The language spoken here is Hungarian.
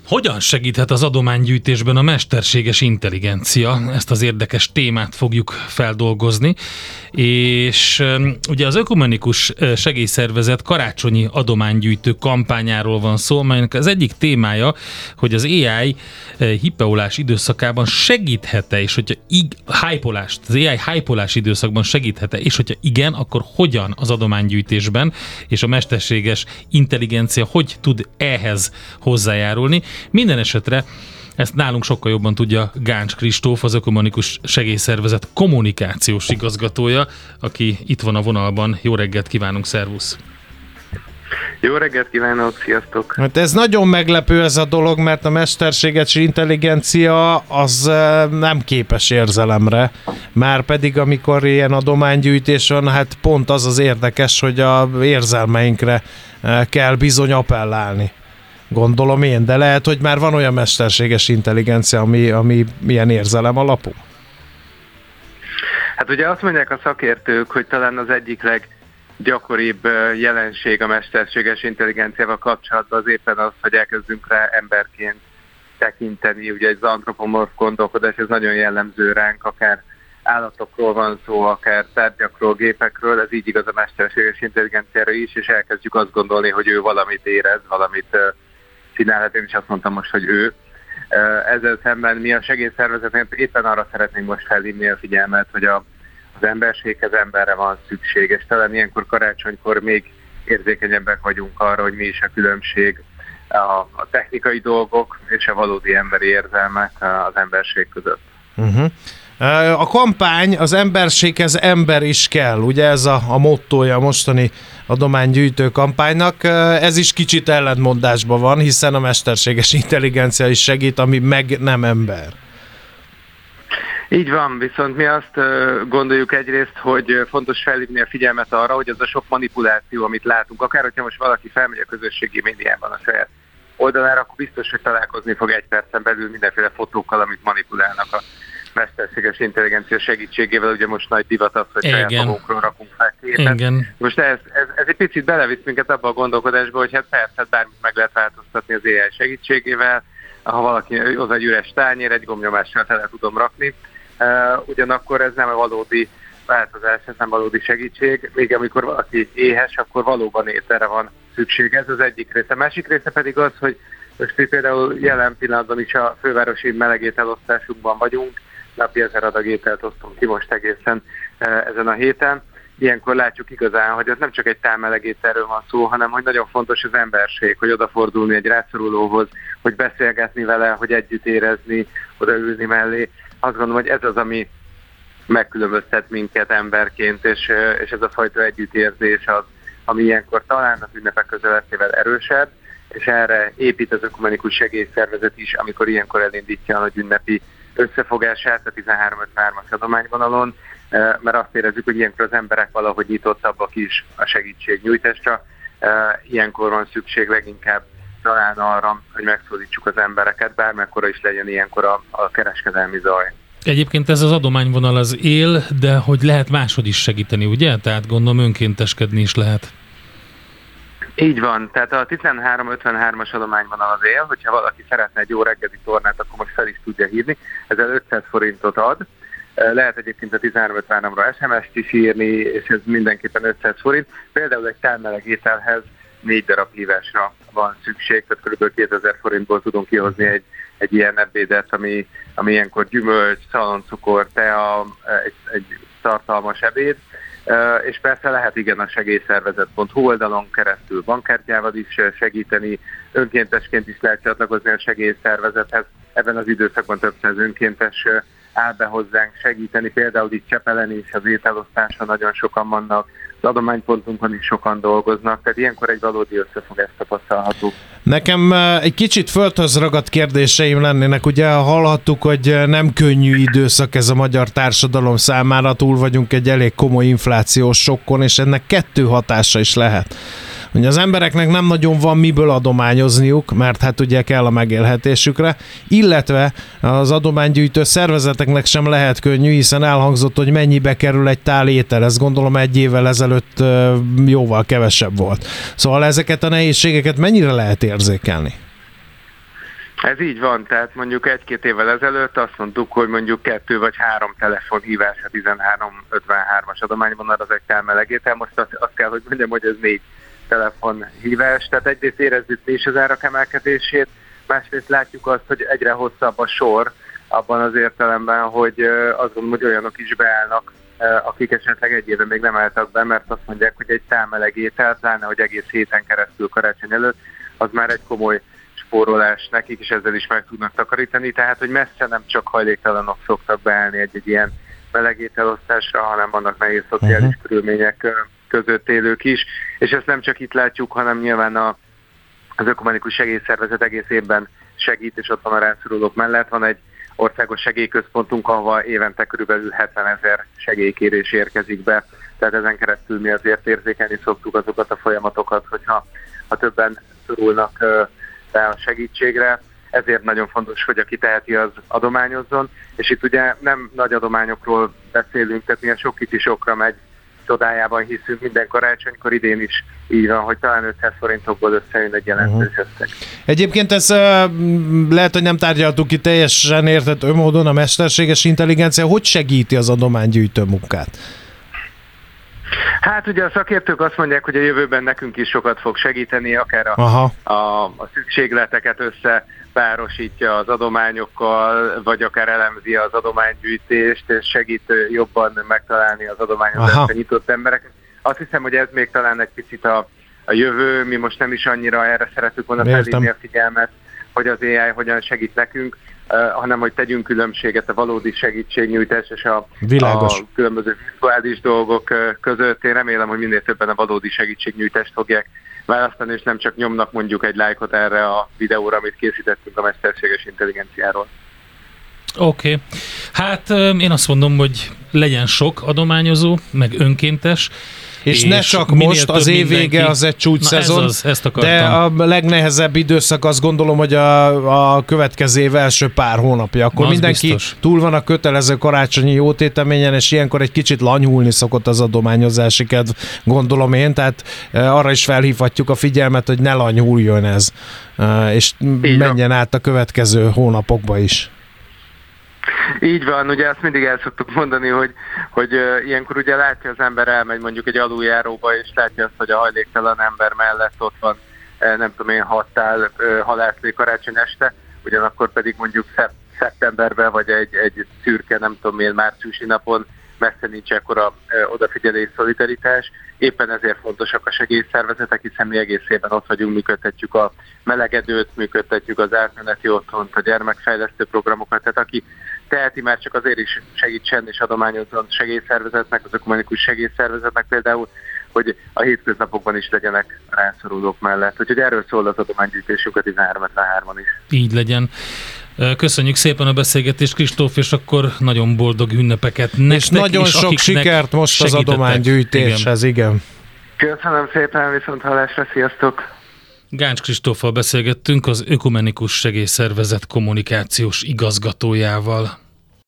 Hogyan segíthet az adománygyűjtésben a mesterséges intelligencia? Ezt az érdekes témát fogjuk feldolgozni, és ugye az Ökumenikus Segélyszervezet karácsonyi adománygyűjtő kampányáról van szó, amelynek az egyik témája, hogy az AI hipeolás időszakában segíthet-e, és hogyha az AI hypeolás időszakban segíthet-e, és hogyha igen, akkor hogyan az adománygyűjtésben, és a mesterséges intelligencia hogy tud ehhez hozzájárulni. Minden esetre ezt nálunk sokkal jobban tudja Gáncs Kristóf, az Ökumenikus Segélyszervezet kommunikációs igazgatója, aki itt van a vonalban. Jó reggelt kívánunk, szervusz! Jó reggelt kívánok, sziasztok! Hát ez nagyon meglepő ez a dolog, mert a mesterséges intelligencia az nem képes érzelemre, már pedig amikor ilyen adománygyűjtés van, hát pont az az érdekes, hogy a érzelmeinkre kell bizony appellálni. Gondolom én, de lehet, hogy már van olyan mesterséges intelligencia, ami ilyen érzelem alapú? Hát ugye azt mondják a szakértők, hogy talán az egyik leggyakoribb jelenség a mesterséges intelligenciával kapcsolatban az éppen az, hogy elkezdünk rá emberként tekinteni. Ugye ez az antropomorf gondolkodás, ez nagyon jellemző ránk, akár állatokról van szó, akár tárgyakról, gépekről, ez így igaz a mesterséges intelligenciára is, és elkezdjük azt gondolni, hogy ő valamit érez, valamit csinálhat, én is azt mondtam most, hogy ő. Ezzel szemben mi a segélyszervezetnél éppen arra szeretnénk most felhívni a figyelmet, hogy az emberséghez emberre van szükség, és talán ilyenkor karácsonykor még érzékenyebbek vagyunk arra, hogy mi is a különbség a technikai dolgok és a valódi emberi érzelmek az emberség között. Uh-huh. A kampány az emberséghez ember is kell, ugye ez a mottója a mostani adománygyűjtő kampánynak. Ez is kicsit ellentmondásban van, hiszen a mesterséges intelligencia is segít, ami meg nem ember. Így van, viszont mi azt gondoljuk egyrészt, hogy fontos felhívni a figyelmet arra, hogy az a sok manipuláció, amit látunk, akár hogyha most valaki felmegy a közösségi médiában a saját oldalára, akkor biztos, hogy találkozni fog egy percen belül mindenféle fotókkal, amit manipulálnak a mesterséges intelligencia segítségével. Ugye most nagy divat az, hogy saját magunkról rakunk fel képet. Igen. Most ez egy picit belevisz minket abba a gondolkodásba, hogy hát persze bármit meg lehet változtatni az AI segítségével. Ha valaki az egy üres tányér, egy gombnyomással tele tudom rakni. Ugyanakkor ez nem a valódi változás, ez nem valódi segítség. Még amikor valaki éhes, akkor valóban ételre van szükség. Ez az egyik része. A másik része pedig az, hogy most például jelen pillanatban is a fővárosi melegételosztásunkban vagyunk. Napi 1000 adag ételt osztunk ki most egészen ezen a héten. Ilyenkor látjuk igazán, hogy ez nem csak egy tálmelegételről van szó, hanem hogy nagyon fontos az emberség, hogy odafordulni egy rászorulóhoz, hogy beszélgetni vele, hogy együtt érezni, odaülni mellé. Azt gondolom, hogy ez az, ami megkülönböztet minket emberként, és ez a fajta együttérzés az, ami ilyenkor talán az ünnepek közeletével erősebb, és erre épít az Ökumenikus Segélyszervezet is, amikor ilyenkor elindítja a nagy ünnepi összefogását a 1353-as adományvonalon, mert azt érezzük, hogy ilyenkor az emberek valahogy nyitottabbak is a segítségnyújtásra. Ilyenkor van szükség leginkább talán arra, hogy megszólítsuk az embereket, bármekkora is legyen ilyenkor a kereskedelmi zaj. Egyébként ez az adományvonal az él, de hogy lehet máshogy is segíteni, ugye? Tehát gondolom önkénteskedni is lehet. Így van, tehát a 1353-as adományvonal az él, hogyha valaki szeretne egy jó reggeli tornát, akkor most fel is tudja hívni, ezzel 500 forintot ad. Lehet egyébként a 1353-ra SMS-t is írni, és ez mindenképpen 500 forint. Például egy tálmeleg ételhez 4 darab hívásra van szükség, tehát kb. 2000 forintból tudunk kihozni egy ilyen ebédet, ami ilyenkor gyümölcs, szaloncukor, tea, egy tartalmas ebéd. És persze lehet igen a segélyszervezet.hu oldalon keresztül bankkártyával is segíteni, önkéntesként is lehet csatlakozni a segélyszervezethez. Ebben az időszakban több száz önkéntes áll be hozzánk segíteni, például itt Csepelen is az ételosztáson nagyon sokan vannak, az adománypontunkon is sokan dolgoznak, tehát ilyenkor egy valódi összefogás tapasztalható. Nekem egy kicsit földhöz ragadt kérdéseim lennének. Ugye hallhattuk, hogy nem könnyű időszak ez a magyar társadalom számára, túl vagyunk egy elég komoly inflációs sokkon, és ennek 2 hatása is lehet. Ugye az embereknek nem nagyon van miből adományozniuk, mert hát ugye kell a megélhetésükre, illetve az adománygyűjtő szervezeteknek sem lehet könnyű, hiszen elhangzott, hogy mennyibe kerül egy tál étel, ez gondolom 1 évvel ezelőtt jóval kevesebb volt. Szóval ezeket a nehézségeket mennyire lehet érzékelni? Ez így van, tehát mondjuk 1-2 évvel ezelőtt azt mondtuk, hogy mondjuk 2 vagy 3 telefonhívás a 1353-as adományvonal az egy támelegétel. Most azt kell, hogy mondjam, hogy ez 4 telefonhívás. Tehát egyrészt érezzük mi is az árak emelkedését, másrészt látjuk azt, hogy egyre hosszabb a sor abban az értelemben, hogy azt gondolom, hogy olyanok is beállnak, akik esetleg egy éve még nem álltak be, mert azt mondják, hogy egy támelegétel, pláne, hogy egész héten keresztül karácsony előtt, az már egy komoly spórolás nekik, és ezzel is meg tudnak takarítani. Tehát, hogy messze nem csak hajléktalanok szoktak beállni egy ilyen melegételosztásra, hanem vannak nehéz szociális körülmények között élők is. És ezt nem csak itt látjuk, hanem nyilván az Ökumenikus Segélyszervezet egész évben segít, és ott van a rászorulók mellett. Van egy országos segélyközpontunk, ahol évente körülbelül 70 000 segélykérés érkezik be. Tehát ezen keresztül mi azért érzékelni szoktuk azokat a folyamatokat, hogyha többen szorulnak rá a segítségre. Ezért nagyon fontos, hogy aki teheti, az adományozzon. És itt ugye nem nagy adományokról beszélünk, tehát milyen sok kicsi sokra megy, csodájában hiszünk minden karácsonykor, idén is így van, hogy talán 500 forintokból összejön egy jelentős összeg. Egyébként ez lehet, hogy nem tárgyaltuk ki teljesen érthető módon, a mesterséges intelligencia hogy segíti az adománygyűjtő munkát? Hát ugye a szakértők azt mondják, hogy a jövőben nekünk is sokat fog segíteni, akár a szükségleteket összepárosítja az adományokkal, vagy akár elemzi az adománygyűjtést, és segít jobban megtalálni az adományozásra nyitott embereket. Azt hiszem, hogy ez még talán egy picit a jövő, mi most nem is annyira erre szeretünk volna felhívni a figyelmet, hogy az AI hogyan segít nekünk, hanem hogy tegyünk különbséget a valódi segítségnyújtás és a különböző virtuális dolgok között. Én remélem, hogy minél többen a valódi segítségnyújtást fogják választani, és nem csak nyomnak mondjuk egy lájkot erre a videóra, amit készítettünk a mesterséges intelligenciáról. Oké. Hát én azt mondom, hogy legyen sok adományozó, meg önkéntes, és ne csak most, az év vége az egy csúcsszezon, de a legnehezebb időszak azt gondolom, hogy a következő év első pár hónapja. Akkor mindenki biztos túl van a kötelező karácsonyi jótéteményen, és ilyenkor egy kicsit lanyhulni szokott az adományozási kedv, gondolom én, tehát arra is felhívhatjuk a figyelmet, hogy ne lanyhuljon ez, és menjen át a következő hónapokba is. Így van, ugye azt mindig el szoktuk mondani, hogy ilyenkor ugye látja az ember, elmegy mondjuk egy aluljáróba, és látja azt, hogy a hajléktalan ember mellett ott van, nem tudom én, 6 tál halászlé karácsony este, ugyanakkor pedig mondjuk szeptemberben, vagy egy szürke, nem tudom én, márciusi napon messze nincs ekkora odafigyelés, szolidaritás. Éppen ezért fontosak a segélyszervezetek, hiszen mi egész évben ott vagyunk, működtetjük a melegedőt, működtetjük az átmeneti otthont, a gyermekfejlesztő programokat, tehát aki teheti, már csak azért is segítsen és adományozzon segélyszervezetnek, az Ökumenikus Segélyszervezetnek például, hogy a hétköznapokban is legyenek rászorulók mellett. Úgyhogy erről szól az adománygyűjtésünk a 1353-on is. Így legyen. Köszönjük szépen a beszélgetést, Kristóf, és akkor nagyon boldog ünnepeket nektek. És nagyon sok sikert most az adománygyűjtéshez, igen. Köszönöm szépen, viszonthallásra, sziasztok! Gáncs Kristóffal beszélgettünk, az Ökumenikus Segélyszervezet kommunikációs igazgatójával.